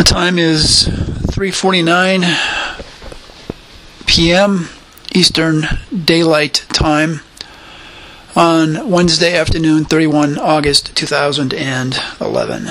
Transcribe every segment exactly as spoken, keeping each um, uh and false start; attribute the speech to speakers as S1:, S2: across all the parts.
S1: The time is three forty-nine p m Eastern Daylight Time on Wednesday afternoon, thirty-first of August two thousand eleven.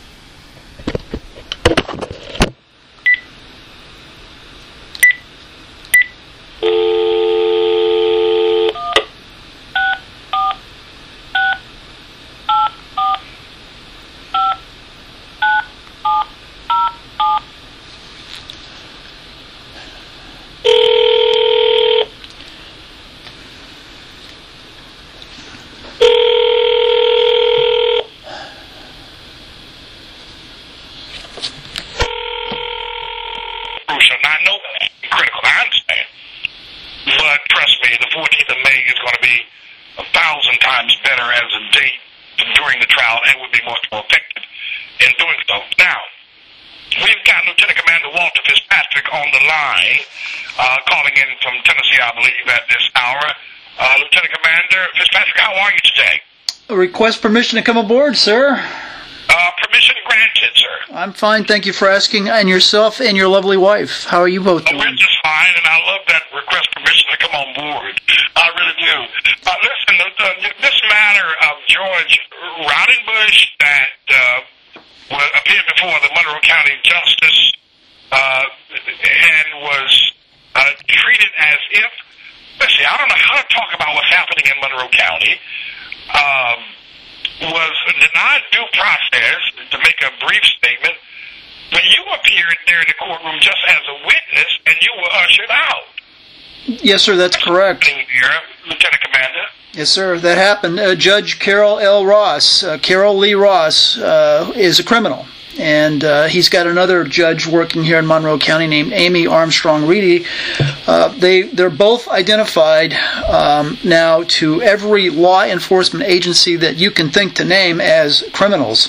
S1: Request permission to come aboard, sir.
S2: Uh, permission granted, sir.
S1: I'm fine, thank you for asking. And yourself and your lovely wife. How are you both doing?
S2: Oh, we're just fine, and I love that request permission to come on board. I really do. Uh, listen, the, the, this matter of George Raudenbush that uh, appeared before the Monroe County Justice uh, and was uh, treated as if, let's see, I don't know how to talk about what's happening in Monroe County. Um, was denied due process, to make a brief statement, but you appeared there in the courtroom just as a witness, and you were ushered out.
S1: Yes, sir, that's correct.
S2: Here, Lieutenant Commander.
S1: Yes, sir, that happened. Uh, Judge Carol L. Ross, uh, Carol Lee Ross, uh, is a criminal. And uh, he's got another judge working here in Monroe County named Amy Armstrong Reedy. Uh, they, they're both identified um, now to every law enforcement agency that you can think to name as criminals.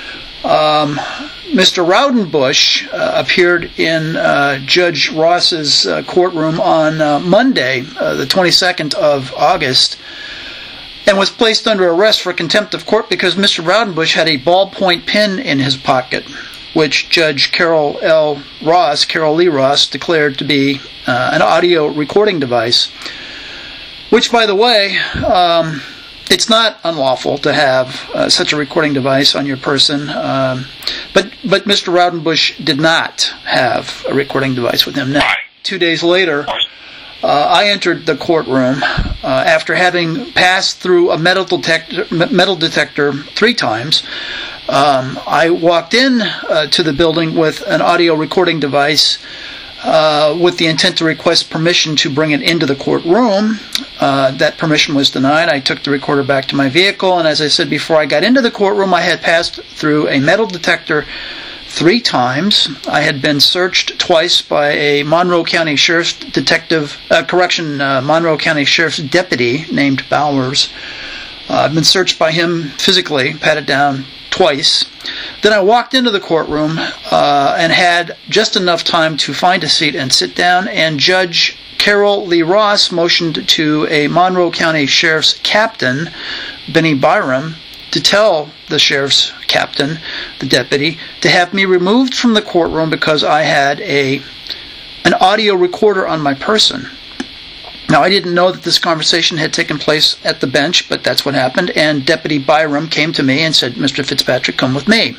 S1: Um, Mister Raudenbush uh, appeared in uh, Judge Ross's uh, courtroom on uh, Monday, uh, the twenty-second of August, and was placed under arrest for contempt of court because Mister Raudenbush had a ballpoint pen in his pocket, which Judge Carol L. Ross, Carol Lee Ross, declared to be uh, an audio recording device, which, by the way, um, it's not unlawful to have uh, such a recording device on your person, um, but, but Mister Raudenbush did not have a recording device with him. Now, two days later, Uh, I entered the courtroom uh, after having passed through a metal detector, metal detector three times. Um, I walked in uh, to the building with an audio recording device uh, with the intent to request permission to bring it into the courtroom. Uh, that permission was denied. I took the recorder back to my vehicle, and as I said before I got into the courtroom, I had passed through a metal detector three times. I had been searched twice by a Monroe County Sheriff's detective, uh, correction, uh, Monroe County Sheriff's deputy named Bowers. Uh, I've been searched by him physically, patted down twice. Then I walked into the courtroom uh, and had just enough time to find a seat and sit down, and Judge Carol Lee Ross motioned to a Monroe County Sheriff's captain, Benny Byram, to tell the sheriff's captain, the deputy, to have me removed from the courtroom because I had a an audio recorder on my person. Now, I didn't know that this conversation had taken place at the bench, but that's what happened, and Deputy Byram came to me and said, "Mister Fitzpatrick, come with me."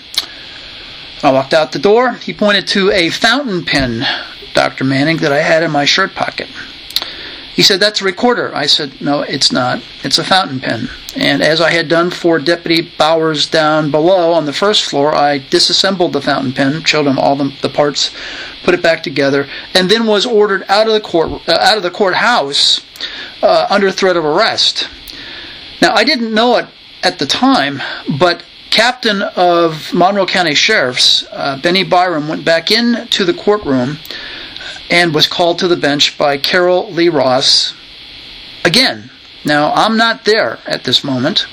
S1: I walked out the door. He pointed to a fountain pen, Doctor Manning, that I had in my shirt pocket. He said, "That's a recorder." I said, "No, it's not. It's a fountain pen." And as I had done for Deputy Bowers down below on the first floor, I disassembled the fountain pen, showed him all the, the parts, put it back together, and then was ordered out of the court, uh, out of the courthouse uh, under threat of arrest. Now, I didn't know it at the time, but Captain of Monroe County Sheriff's, uh, Benny Byram, went back into the courtroom and was called to the bench by Carol Lee Ross again. Now, I'm not there at this moment.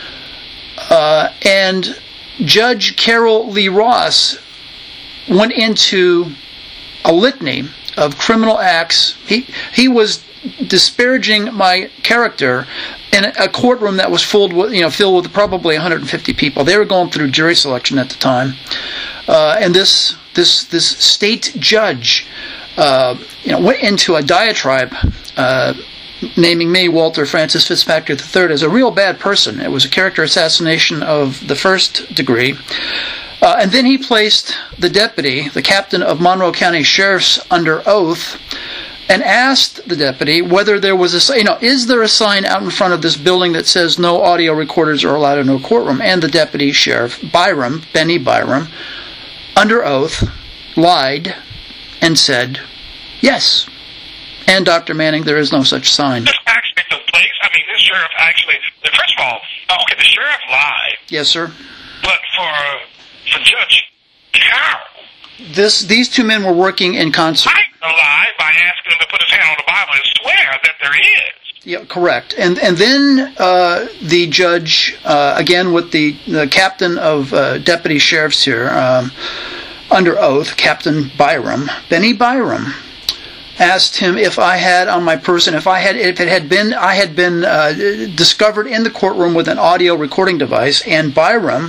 S1: Uh, and Judge Carol Lee Ross went into a litany of criminal acts. He, he was disparaging my character in a courtroom that was filled with, you know, filled with probably one hundred fifty people. They were going through jury selection at the time. Uh, and this this this state judge, uh, you know, went into a diatribe, uh, naming me, Walter Francis Fitzpatrick the third, as a real bad person. It was a character assassination of the first degree. Uh, and then he placed the deputy, the captain of Monroe County Sheriff's, under oath, and asked the deputy whether there was a, you know, is there a sign out in front of this building that says no audio recorders are allowed in no courtroom? And the deputy sheriff, Byram, Benny Byram, under oath, lied and said, yes. And Doctor Manning, there is no such sign.
S2: This actually took place. I mean, this sheriff actually, first of all, okay, the sheriff lied.
S1: Yes, sir.
S2: But for, for Judge Carroll,
S1: this these two men were working in concert.
S2: I lie by asking him to put his hand on the Bible and swear that there is.
S1: Yeah, correct. And and then uh, the judge, uh, again with the, the captain of uh, deputy sheriffs here, um, under oath, Captain Byram, Benny Byram, asked him if I had on my person, if I had, if it had been, I had been uh, discovered in the courtroom with an audio recording device, and Byram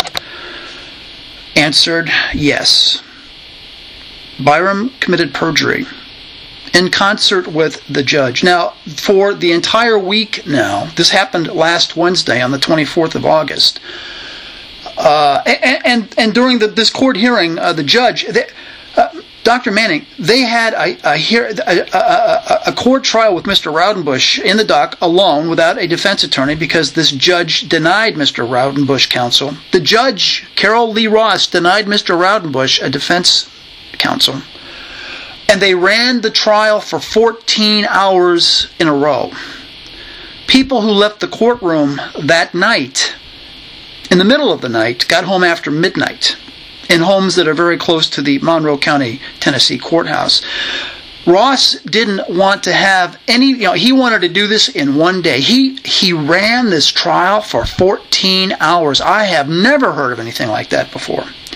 S1: answered yes. Byram committed perjury in concert with the judge. Now, for the entire week now, this happened last Wednesday on the twenty-fourth of August, uh, and, and and during the, this court hearing, uh, the judge, they, uh, Doctor Manning, they had a a, hear, a, a, a court trial with Mister Raudenbush in the dock alone without a defense attorney because this judge denied Mister Raudenbush counsel. The judge, Carol Lee Ross, denied Mister Raudenbush a defense counsel. And they ran the trial for fourteen hours in a row. People who left the courtroom that night, in the middle of the night, got home after midnight in homes that are very close to the Monroe County, Tennessee courthouse. Ross didn't want to have any, you know, he wanted to do this in one day. He he ran this trial for fourteen hours. I have never heard of anything like that before.